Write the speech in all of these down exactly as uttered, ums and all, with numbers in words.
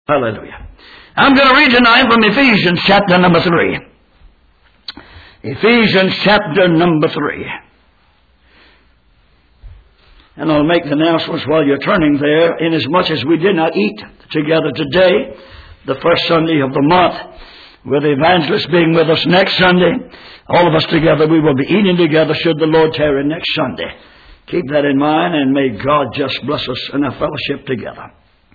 Hallelujah. I'm going to read tonight from Ephesians chapter number three. Ephesians chapter number three. And I'll make the announcements while you're turning there, inasmuch as we did not eat together today, the first Sunday of the month, with the evangelist being with us next Sunday. All of us together, we will be eating together should the Lord tarry next Sunday. Keep that in mind, and may God just bless us in our fellowship together.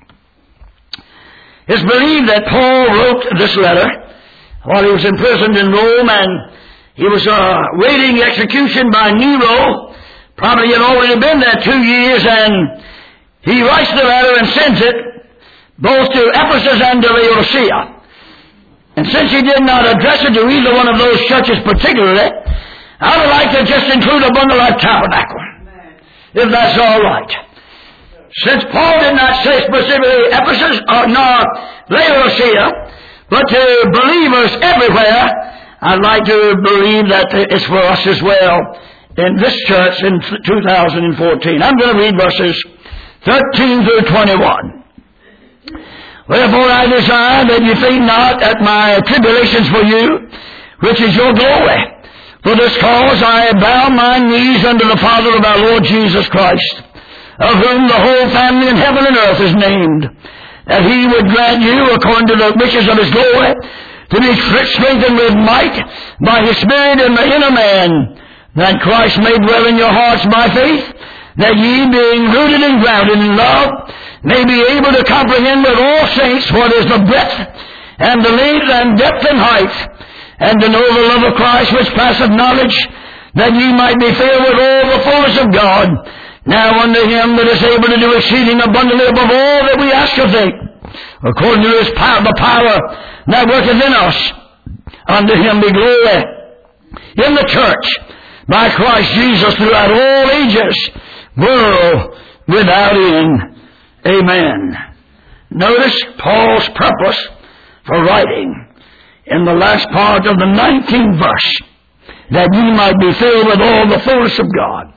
It's believed that Paul wrote this letter while he was imprisoned in Rome, and he was uh, waiting execution by Nero. Probably had already been there two years, and he writes the letter and sends it both to Ephesus and to Laodicea. And since he did not address it to either one of those churches particularly, I would like to just include a bundle of tabernacle, if that's all right. Since Paul did not say specifically Ephesus or nor Laodicea, but to believers everywhere, I'd like to believe that it's for us as well in this church in two thousand fourteen. I'm going to read verses thirteen through twenty-one. Wherefore I desire that you think not at my tribulations for you, which is your glory. For this cause I bow my knees unto the Father of our Lord Jesus Christ, of whom the whole family in heaven and earth is named, that he would grant you, according to the riches of his glory, to be strengthened with might by his Spirit in the inner man, that Christ may dwell in your hearts by faith, that ye, being rooted and grounded in love, may be able to comprehend with all saints what is the breadth and the length and depth and height, and to know the love of Christ which passeth knowledge, that ye might be filled with all the fullness of God. Now unto him that is able to do exceeding abundantly above all that we ask or think, according to his power, the power that worketh in us, unto him be glory in the church by Christ Jesus throughout all ages, world without end. Amen. Notice Paul's purpose for writing in the last part of the nineteenth verse, that ye might be filled with all the fullness of God.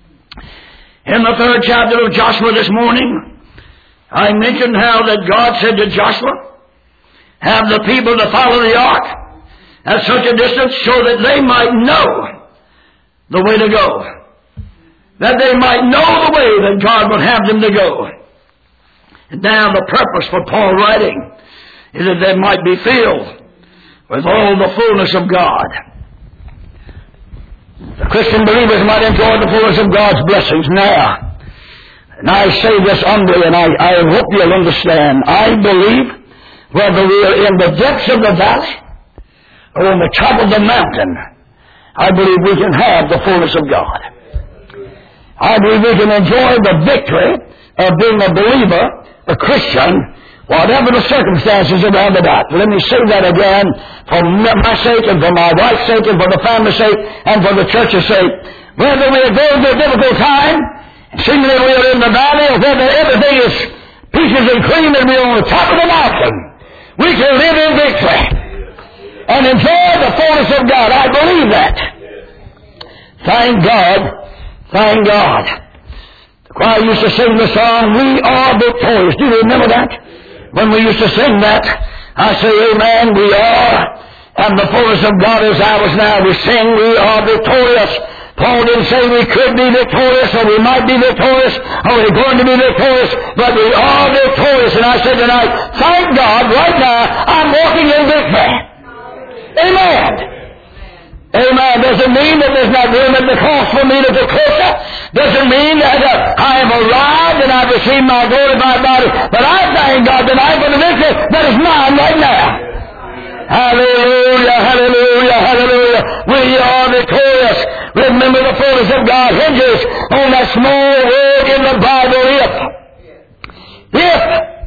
In the third chapter of Joshua this morning, I mentioned how that God said to Joshua, have the people to follow the ark at such a distance so that they might know the way to go. That they might know the way that God would have them to go. And now the purpose for Paul writing is that they might be filled with all the fullness of God. The Christian believers might enjoy the fullness of God's blessings now. And I say this humbly, and I, I hope you'll understand. I believe whether we are in the depths of the valley or on the top of the mountain, I believe we can have the fullness of God. I believe we can enjoy the victory of being a believer, a Christian, whatever the circumstances around about. Let me say that again, for my sake and for my wife's sake and for the family's sake and for the church's sake. Whether we are going through a difficult time, seemingly we are in the valley, or whether everything is peaches and cream and we are on the top of the mountain, we can live in victory and enjoy the fullness of God. I believe that. Thank God. Thank God. The choir used to sing the song, We Are Victorious. Do you remember that? When we used to sing that, I say, amen, we are, and the fullness of God is ours now. We sing, we are victorious. Paul didn't say we could be victorious, or we might be victorious, or we're going to be victorious, but we are victorious. And I said tonight, thank God, right now, I'm walking in victory. Amen. Amen. Doesn't mean that there's not room at the cross for me to go closer. Doesn't mean that uh, I have arrived and I've received my glorified body. But I thank God tonight for the victory that is mine right now. Hallelujah, hallelujah, hallelujah. We are victorious. Remember, the fullness of God hinges on that small word in the Bible, if. If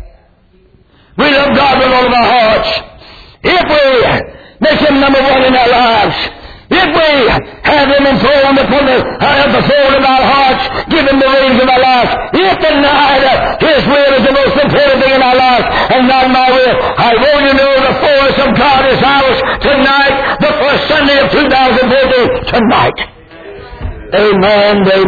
we love God with all of our hearts. If we make Him number one in our lives. If we have Him enthroned upon the, uh, the throne of our hearts, give Him the reins of our lives. If tonight uh, His will is the most important thing in our lives, and not my will, I want you to know the fullness of God is ours tonight, the first Sunday of two thousand fourteen, tonight. Amen, amen, amen. Paul makes some request. Paul makes some request. He says,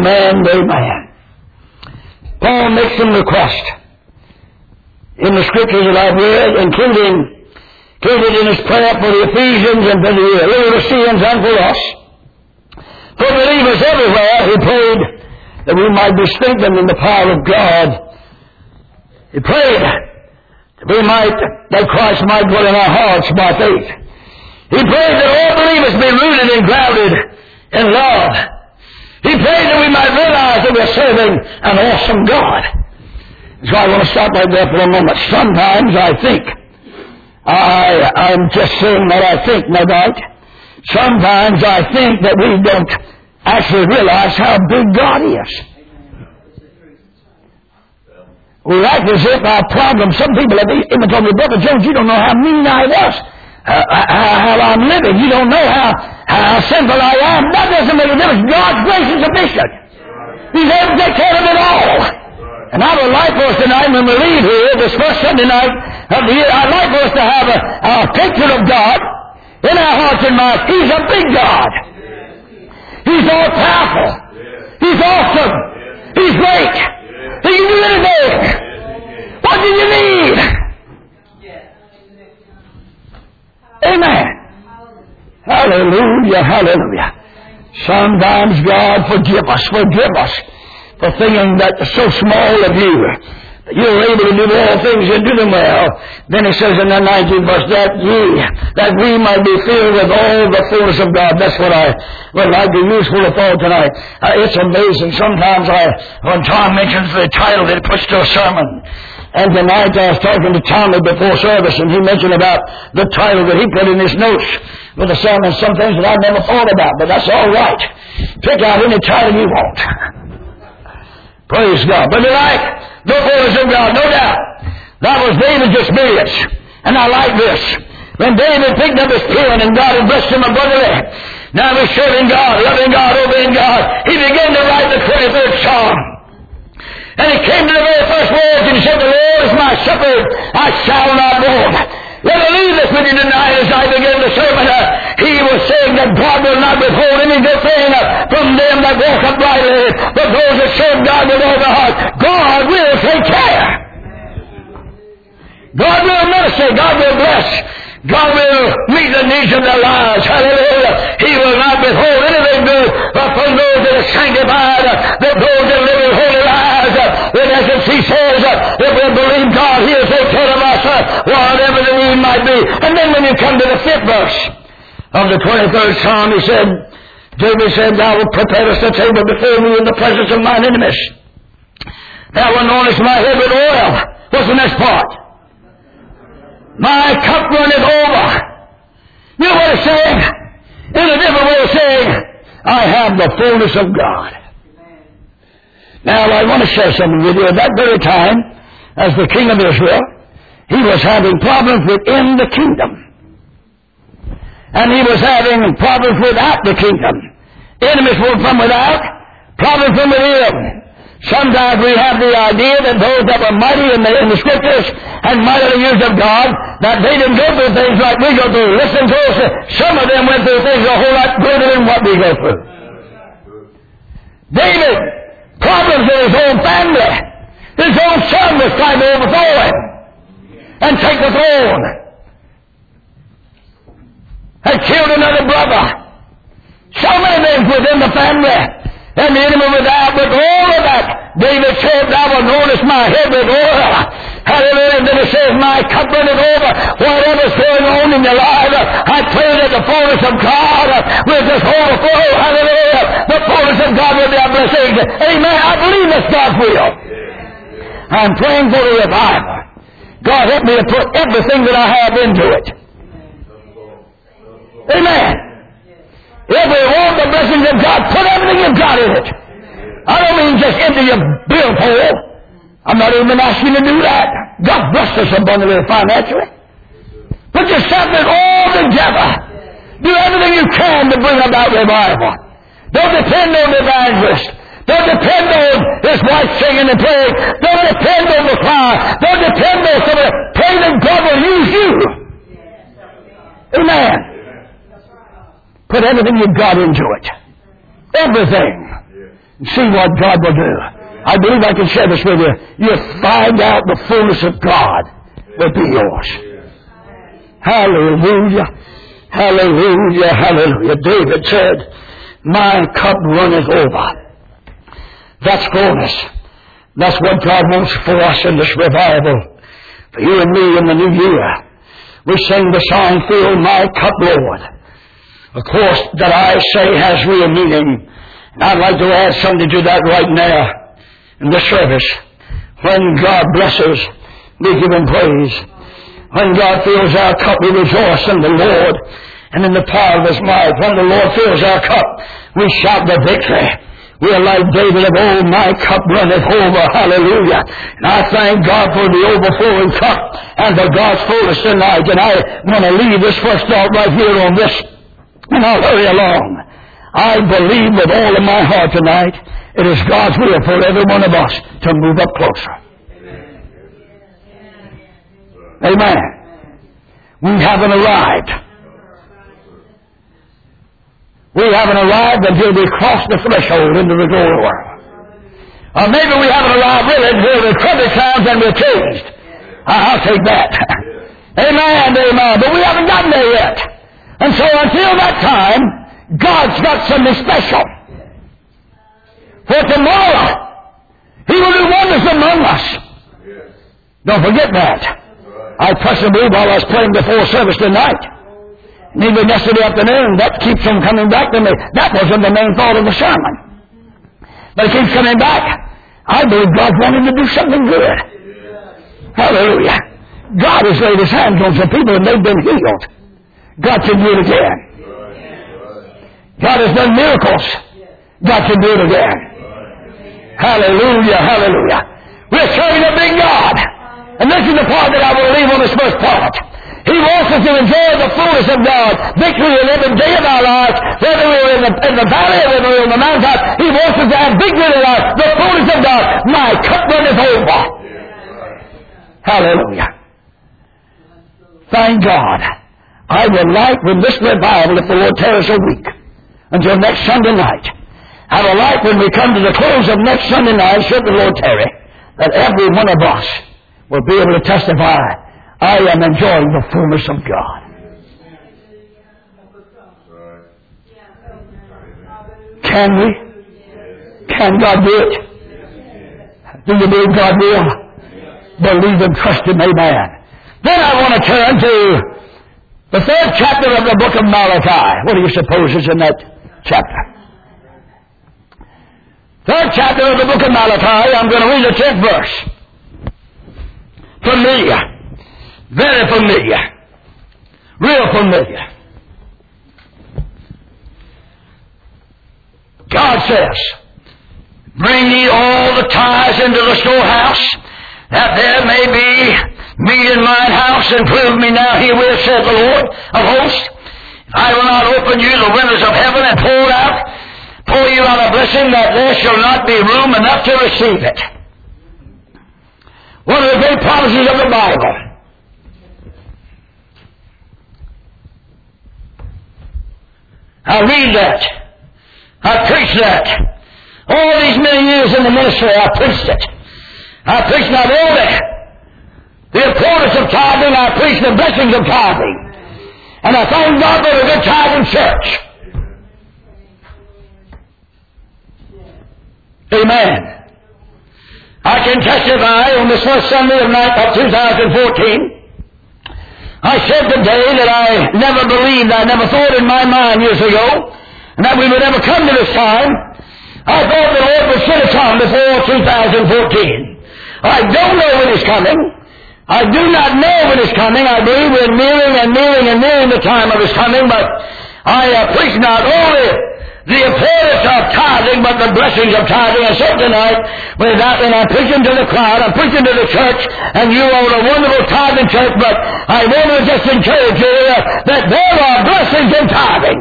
in the scriptures that I've read, including included in his prayer for the Ephesians and for the Laodiceans and for us. For believers everywhere, he prayed that we might be strengthened in the power of God. He prayed that we might, that Christ might dwell in our hearts by faith. He prayed that all believers be rooted and grounded in love. He prayed that we might realize that we're serving an awesome God. So I want to stop right there for a moment. Sometimes I think, I, I'm just saying what I think, no doubt. Sometimes I think that we don't actually realize how big God is. We act as if our problem, some people have even told me, Brother Jones, you don't know how mean I was, uh, how, how I'm living. You don't know how, how sinful I am. That doesn't make a difference. God's grace is sufficient. He's able to take care of it all. And I would like for us tonight, when we leave here, this first Sunday night of the year, I'd like for us to have a, a picture of God in our hearts and minds. He's a big God. He's all powerful. He's awesome. He's great. He can do anything. What do you need? Amen. Hallelujah, hallelujah. Sometimes, God, forgive us, forgive us for thinking that so small of you, that you're able to do all things and do them well. Then it says in the nineteenth verse, that ye, that we might be filled with all the fullness of God. That's what I would like to use for the thought tonight. Uh, it's amazing. Sometimes I, when Tom mentions the title that he puts to a sermon, and tonight I was talking to Tommy before service, and he mentioned about the title that he put in his notes for the sermon, some things that I never thought about, but that's all right. Pick out any title you want. Praise God. But tonight, the fullness of God, no doubt. That was David's experience. And I like this. When David picked up his pen and God had blessed him abundantly, now he's serving God, loving God, obeying God, he began to write the twenty-third Psalm. And he came to the very first words and he said, the Lord is my shepherd, I shall not want. Let me leave this with you tonight as I begin the sermon. Uh, he was saying that God will not withhold any good thing uh, from them that walk uprightly, but those that serve God with all their heart. God will take care. God will minister. God will bless. God will meet the needs of their lives. Hallelujah. He will not withhold anything good but from those that are sanctified, uh, that those that live in holy lives. Uh, in essence, he says, uh, if we believe God, he'll take care of us, uh, whatever the need might be. And then when you come to the fifth verse of the twenty-third Psalm, he said, David said, thou wilt prepare us a table before me in the presence of mine enemies. Thou anointest my head with oil. What's the next part? My cup runneth over. You know what it's saying? In a different way of saying, I have the fullness of God. Now, I want to share something with you. At that very time, as the king of Israel, he was having problems within the kingdom. And he was having problems without the kingdom. Enemies were from without, problems from within. Sometimes we have the idea that those that were mighty in the, in the scriptures and mightily used of God, that they didn't go through things like we go through. Listen to us. Some of them went through things a whole lot greater than what we go through. David, problems in his own family. His own son was trying to overthrow him and take the throne. Had killed another brother. So many things within the family. And the enemy without, with all of that, David said, thou anointest my head with oil. Hallelujah. And then it says, my cup runneth over. Whatever's going on in your life, I pray that the fullness of God will just overflow. Hallelujah. The fullness of God will be a blessing. Amen. I believe that's God's will. I'm praying for a revival. God help me to put everything that I have into it. Amen. If we want the blessings of God, put everything you've got in it. I don't mean just into your billfold. I'm not even asking you to do that. God bless us abundantly financially. Put yourself in all together. Do everything you can to bring about revival. Don't depend on the evangelist. Don't depend on his wife singing and praying. Don't depend on the choir. Don't depend on somebody. Pray that God will use you. Amen. Put everything you've got into it. Everything. And see what God will do. I believe I can share this with you. You'll find out the fullness of God will be yours. Hallelujah. Hallelujah. Hallelujah. David said, my cup runneth over. That's fullness. That's what God wants for us in this revival. For you and me in the new year. We sing the song, fill my cup, Lord. Of course, that I say has real meaning. And I'd like to add something to that right now in the service. When God blesses, we give Him praise. When God fills our cup, we rejoice in the Lord and in the power of His might. When the Lord fills our cup, we shout the victory. We are like David of old, my cup runneth over. Hallelujah. And I thank God for the overflowing cup and for God's fullness tonight. And I want to leave this first thought right here on this. And I'll hurry along. I believe with all of my heart tonight, it is God's will for every one of us to move up closer. Amen. We haven't arrived. We haven't arrived until we cross the threshold into the glory world. Or maybe we haven't arrived really until the trumpet sounds and we're changed. I'll take that. Amen, amen. But we haven't gotten there yet. And so until that time, God's got something special. For tomorrow, He will do wonders among us. Don't forget that. I personally, while I was praying before service tonight, and even yesterday afternoon, that keeps on coming back to me. That wasn't the main thought of the sermon. But it keeps coming back. I believe God wanted to do something good. Hallelujah. God has laid His hands on some people and they've been healed. God can do it again. God has done miracles. God can do it again. Hallelujah, hallelujah. We're serving a big God. And this is the part that I will leave on this first part. He wants us to enjoy the fullness of God, victory in every day of our lives, whether we're in the, in the valley or whether we're in the mountaintop. He wants us to have victory in our lives, the fullness of God. My cup runneth over. Hallelujah. Thank God. I would like, when this revival, if the Lord tarries a week, until next Sunday night, I would like when we come to the close of next Sunday night, should the Lord tarry, that every one of us will be able to testify, I am enjoying the fullness of God. Can we? Can God do it? Do you believe God will? Believe and trust Him, amen. Then I want to turn to the third chapter of the book of Malachi. What do you suppose is in that chapter? Third chapter of the book of Malachi, I'm going to read the tenth verse. Familiar. Very familiar. Real familiar. God says, bring ye all the tithes into the storehouse, that there may be meat in mine house, and prove me now herewith, saith the Lord of hosts. If I will not open you the windows of heaven and pour out, pour you out a blessing, that there shall not be room enough to receive it. One of the great promises of the Bible. I read that. I preach that. All these many years in the ministry, I preached it. I preached not only the importance of tithing, I preached the blessings of tithing. And I thank God for a good tithing church. Amen. I can testify on this first Sunday of night of two thousand fourteen. I said today that I never believed, I never thought in my mind years ago, and that we would ever come to this time. I thought the Lord would send a time before two thousand fourteen. I don't know when it's coming. I do not know when it's coming. I believe we're nearing and nearing and nearing the time of His coming, but I uh, preach not only the importance of tithing, but the blessings of tithing. And so tonight, with that, and I'm preaching to the crowd, I'm preaching to the church, and you are a wonderful tithing church, but I want to just encourage you uh, that there are blessings in tithing.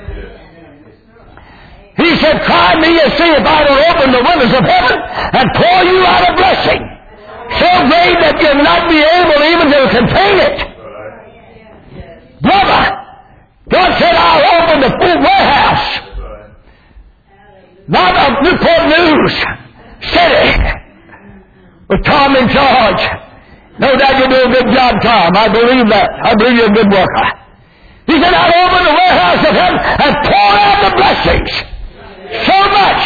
He said, try me and see if I will open the windows of heaven and pour you out a blessing so great that you'll not be able even to contain it. Brother, God said, I'll open the full warehouse. Not of Newport News City with Tom in charge No doubt you do a good job, Tom. I believe that. I believe you're a good worker. He said, I'll open the warehouse of heaven and pour out the blessings. So much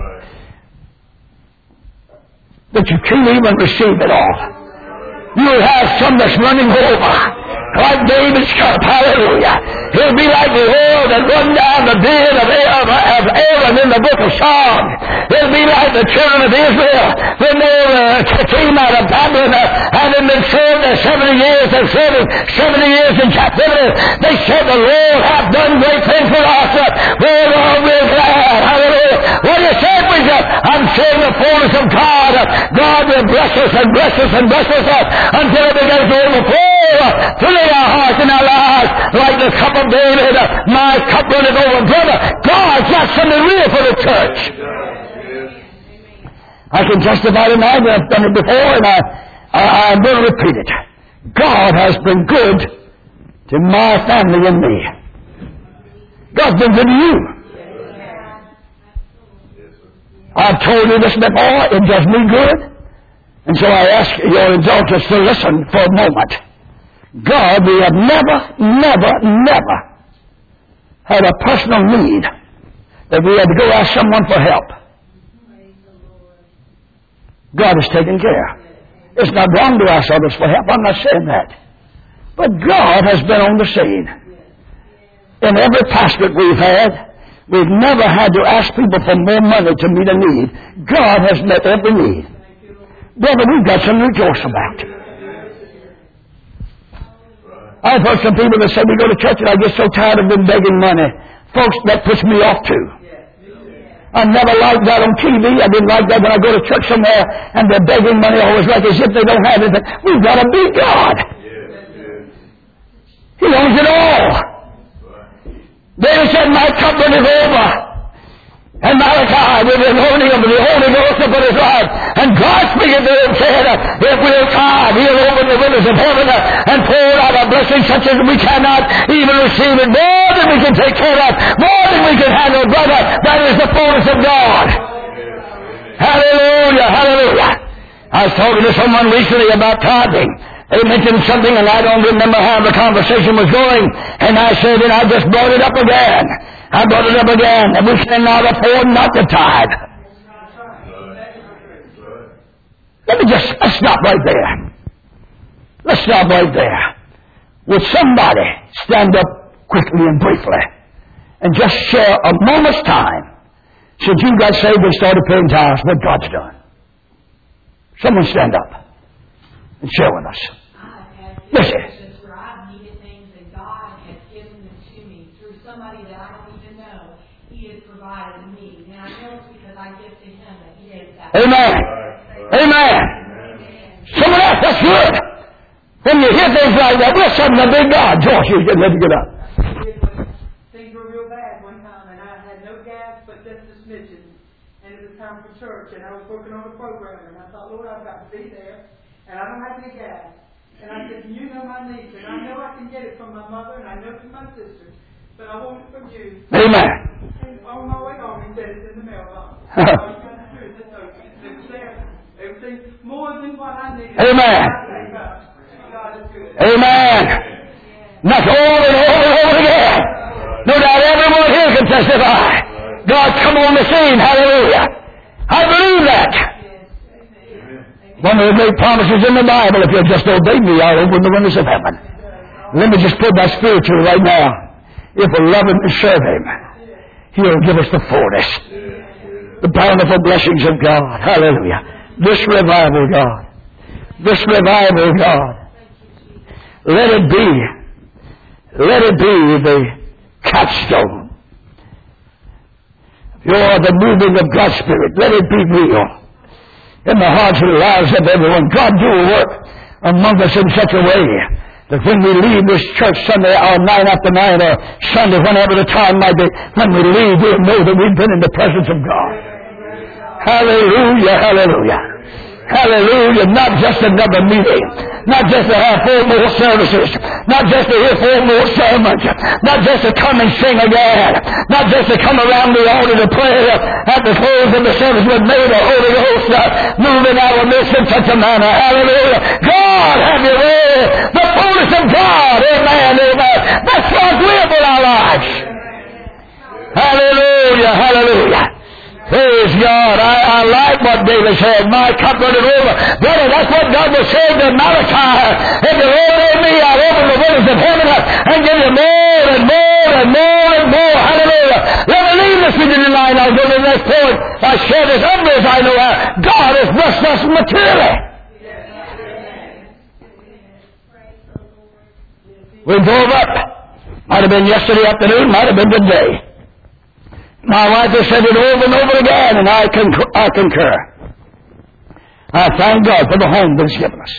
that you can't even receive it all. You'll have some that's running over. Like David's cup, hallelujah. He'll be like the oil that run down the beard of Aaron in the book of Psalms. He'll be like the children of Israel when they uh, came out of Babylon, uh, having been served there seventy years and serving seventy years in captivity. They said, the Lord hath done great things for us. We're all real glad. Hallelujah. What do you say, preacher? I'm saying the fullness of God. God will bless us and bless us and bless us until it begins to overflow. Fill our hearts and our lives like the cup of David. My cup runneth over. Brother, God's got something real for the church. I can testify tonight that I've done it before, and I, I, I'm going to repeat it. God has been good to my family and me. God's been good to you. I've told you this before. It does me good. And so I ask your indulgence to listen for a moment. God, we have never, never, never had a personal need that we had to go ask someone for help. God has taken care. It's not wrong to ask others for help. I'm not saying that. But God has been on the scene. In every pastorate we've had, we've never had to ask people for more money to meet a need. God has met every need. Brother, we've got something to rejoice about. I've heard some people that say, we go to church and I get so tired of them begging money. Folks, that puts me off too. I never liked that on T V. I didn't like that when I go to church somewhere and they're begging money always like as if they don't have anything. We've got to be God. He owns it all. David said, my cup runneth over. And Malachi, with the anointing of the Holy Ghost upon his life. And God speaking to him said, if we'll time, he'll open the windows of heaven and pour out a blessing such as we cannot even receive it. More than we can take care of. More than we can handle, brother. That is the fullness of God. Hallelujah, hallelujah. I was talking to someone recently about tithing. They mentioned something, and I don't remember how the conversation was going. And I said, and I just brought it up again. I brought it up again, and we cannot afford not to tithe. Let me just, let's stop right there. Let's stop right there. Would somebody stand up quickly and briefly and just share a moment's time since you got saved and started paying tithes, what God's done? Someone stand up and share with us. Yes, sir. Amen. Amen. Someone else, that's good. When you hear things like that, we're serving a big God. George, you get ready to get up. Things were real bad one time, and I had no gas but just a smidgen. And it was time for church, and I was working on a program, and I thought, Lord, I've got to be there, and I don't have any gas. And I said, you know my needs, and I know I can get it from my mother, and I know from my sister, but I want it from you. Amen. And on my way home, he said it's in the mailbox. Everything more than what I need. Amen. God is good. Amen. That's over and over and over again. No doubt everyone here can testify. God come on the scene. Hallelujah. I believe that. One of the great promises in the Bible, if you'll just obey me, I'll open the windows of heaven. Let me just put that spiritual right now. If we love Him and serve Him, He'll give us the fullness. The bountiful blessings of God. Hallelujah. This revival, God. This revival, God. Let it be. Let it be the capstone. You're the moving of God's Spirit. Let it be real in the hearts and lives of everyone. God do a work among us in such a way that when we leave this church Sunday or nine after nine or Sunday, whenever the time might be, when we leave, we'll know that we've been in the presence of God. Hallelujah, hallelujah. Hallelujah. Not just another meeting. Not just to have four more services. Not just to hear four more sermons. Not just to come and sing again. Not just to come around the altar to pray at the close of the service, but may the Holy Ghost uh, move in our midst in such a manner. Hallelujah. God, have your way. The fullness of God. Amen. Amen. That's God's will for our lives. Hallelujah. Hallelujah. Praise God. I, I like what David said. My cup runneth over. Brother, that's what God was saying to Malachi. If you obey me, I'll open the windows of heaven up and give you more and more and more and more. Hallelujah. Let me leave this with you tonight. I'll go to the next point. I share this under as I know how God has blessed us materially. We drove up. Might have been yesterday afternoon, might have been today. My wife has said it over and over again, and I concur. I, concur. I thank God for the home that He's given us.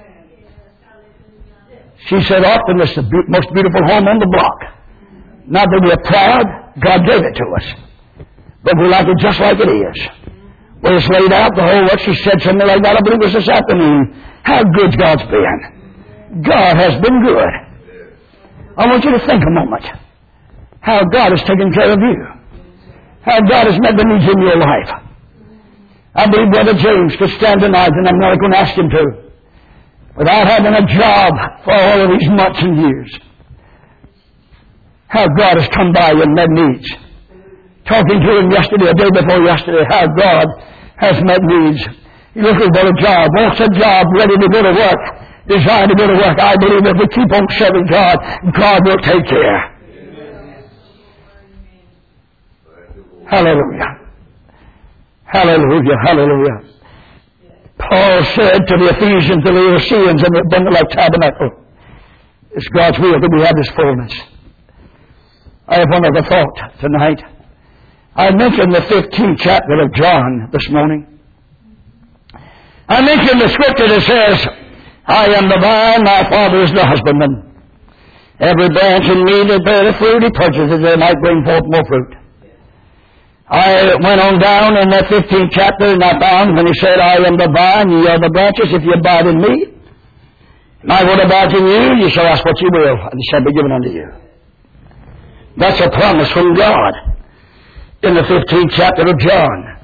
She said often it's the be- most beautiful home on the block. Not that we're proud, God gave it to us. But we like it just like it is. When it's laid out, the whole what she said something like that, I believe it was this afternoon. How good God's been. God has been good. I want you to think a moment how God has taken care of you. How God has met the needs in your life. I believe Brother James could stand tonight, and I'm not going to ask him to, without having a job for all of these months and years. How God has come by and met needs. Talking to him yesterday, a day before yesterday, how God has met needs. He looking for a job, wants a job, ready to go to work, designed to go to work. I believe if we keep on serving God, God will take care. Hallelujah. Hallelujah. Hallelujah. Paul said to the Ephesians, the Laodiceans, and the Bundle Tabernacle, it's God's will that we have this fullness. I have one other thought tonight. I mentioned the fifteenth chapter of John this morning. I mentioned the scripture that says, I am the vine, my Father is the husbandman. Every branch in me that beareth fruit, he purges it, that it might bring forth more fruit. I went on down in that fifteenth chapter, and I found when he said, I am the vine, ye are the branches, if you abide in me, and I will abide in you, you shall ask what you will, and it shall be given unto you. That's a promise from God in the fifteenth chapter of John.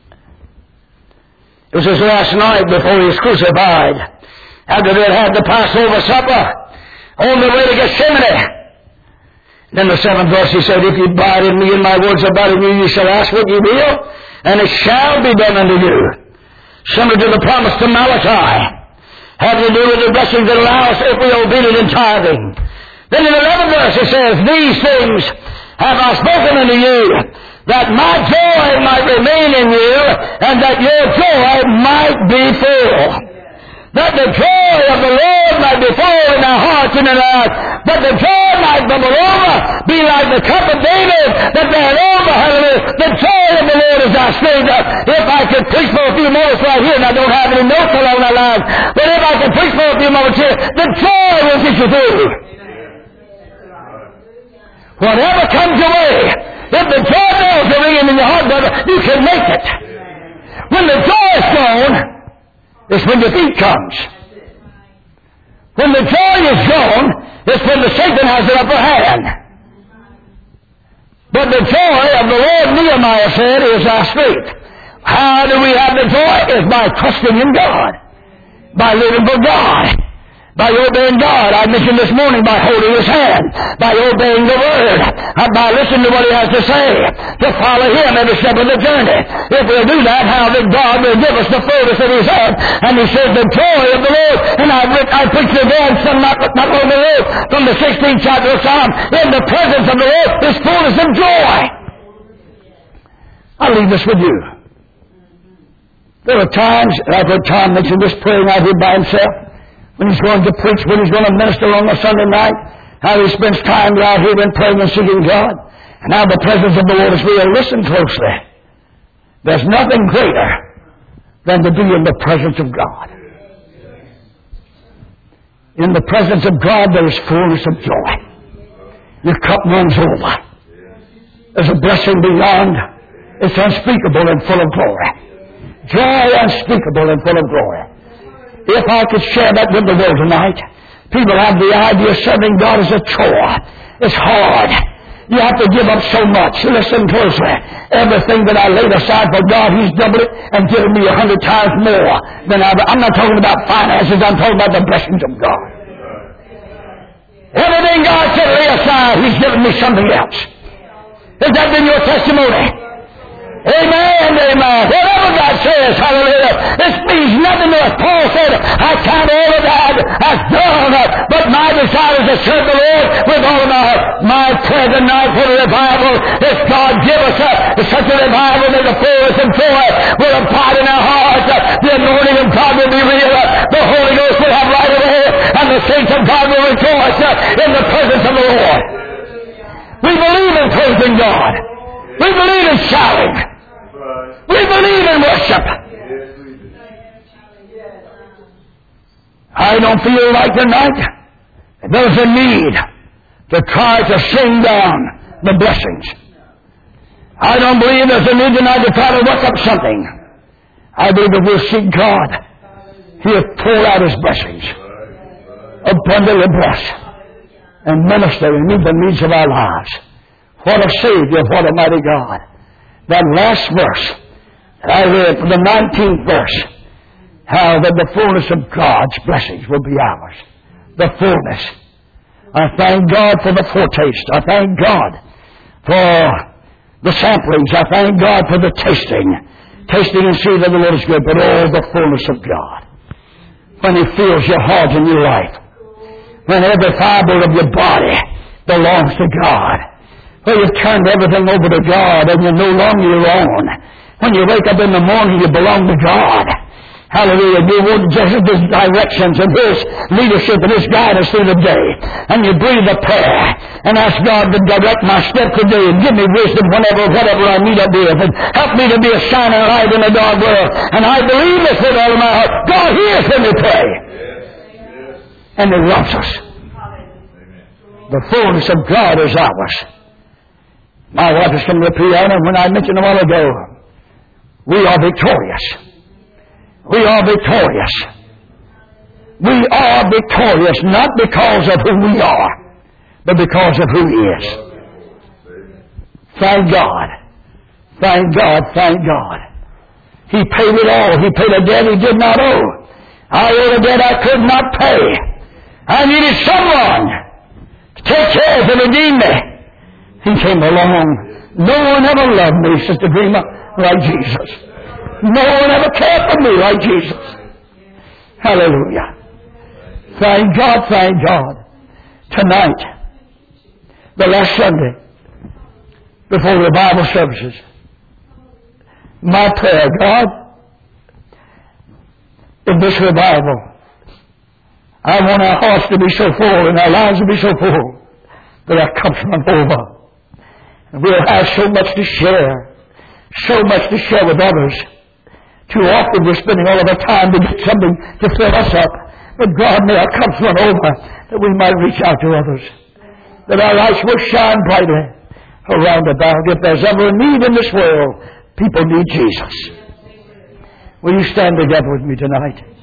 It was his last night before he was crucified, after they had had the Passover supper, on the way to Gethsemane. Then the seventh verse, he said, if you abide in me and my words abide in you, you shall ask what you will, and it shall be done unto you. Similar to the promise to Malachi, having to do with the blessings that allow us if we are obedient in tithing. Then in the eleventh verse, it says, these things have I spoken unto you, that my joy might remain in you, and that your joy might be full. That the joy of the Lord might be full in our hearts and in our lives. That the joy might bubble over, be like the cup of David, that ran over, hallelujah. The joy of the Lord is our strength. If I could preach for a few moments right here, and I don't have any notes along our lives, but if I could preach for a few moments here, the joy will get you through. Whatever comes your way, if the joy bells are ringing in your heart, brother, you can make it. When the joy is gone, it's when defeat comes. When the joy is gone, it's when the Satan has the upper hand. But the joy of the Lord, Nehemiah said, is our strength. How do we have the joy? Is by trusting in God. By living for God. By obeying God. I mentioned this morning by holding His hand. By obeying the Word. By listening to what He has to say. To follow Him every step of the journey. If we'll do that, how then God will give us the fullness of His hand. And He says the joy of the Lord. And I, I preached again some not, not long ago from the sixteenth chapter of Psalm. In the presence of the Lord is fullness of joy. I'll leave this with you. There are times, and I've heard Tom mention this, praying out here by himself. When he's going to preach, when he's going to minister on a Sunday night, how he spends time out here and praying and seeking God, and how the presence of the Lord is real. Listen closely. There's nothing greater than to be in the presence of God. In the presence of God, there is fullness of joy. Your cup runs over. There's a blessing beyond. It's unspeakable and full of glory. Joy unspeakable and full of glory. If I could share that with the world tonight, people have the idea of serving God as a chore. It's hard. You have to give up so much. Listen closely. Everything that I laid aside for God, He's doubled it and given me a hundred times more than I ever. I'm not talking about finances. I'm talking about the blessings of God. Everything God said lay aside, He's given me something else. Has that been your testimony? Amen, amen. Whatever God says, hallelujah, this means nothing to us. Paul said, I count all of that as done, but my desire is to serve the Lord with all of my heart. My prayer tonight for the revival is God give us a, such a revival that the fullness and joy will abide in our hearts. The anointing of God will be real. The Holy Ghost will have right of way, and the saints of God will rejoice in the presence of the Lord. We believe in praising God. We believe in shouting. We believe in worship. I don't feel like tonight there's a need to try to sing down the blessings. I don't believe there's a need tonight to try to work up something. I believe if we'll seek God, He'll pour out His blessings abundantly bless and minister and meet the needs of our lives. What a Savior, what a mighty God. That last verse that I read from the nineteenth verse, how that the fullness of God's blessings will be ours. The fullness. I thank God for the foretaste. I thank God for the samplings. I thank God for the tasting. Tasting and see that the Lord is good, but all the fullness of God. When He fills your heart and your life. When every fiber of your body belongs to God. When you've turned everything over to God and you're no longer your own. When you wake up in the morning, you belong to God. Hallelujah. You want just His directions and His leadership and His guidance through the day. And you breathe a prayer and ask God to direct my step today and give me wisdom whenever, whatever I need to do. And help me to be a shining light in a dark world. And I believe this with all of my heart. God hears when we pray. And He loves us. The fullness of God is ours. My wife is from the piano, and when I mentioned a while ago, we are victorious. We are victorious. We are victorious not because of who we are, but because of who He is. Thank God. Thank God. Thank God. He paid it all. He paid a debt He did not owe. I owed a debt I could not pay. I needed someone to take care of and redeem me. He came along. No one ever loved me, Sister Grima, like Jesus. No one ever cared for me like Jesus. Hallelujah. Thank God, thank God. Tonight, the last Sunday, before the Bible services, my prayer, God, in this revival, I want our hearts to be so full and our lives to be so full that our cups run over. And we'll have so much to share, so much to share with others. Too often we're spending all of our time to get something to fill us up. But God, may our cups run over that we might reach out to others. That our lights will shine brightly around about. If there's ever a need in this world, people need Jesus. Will you stand together with me tonight?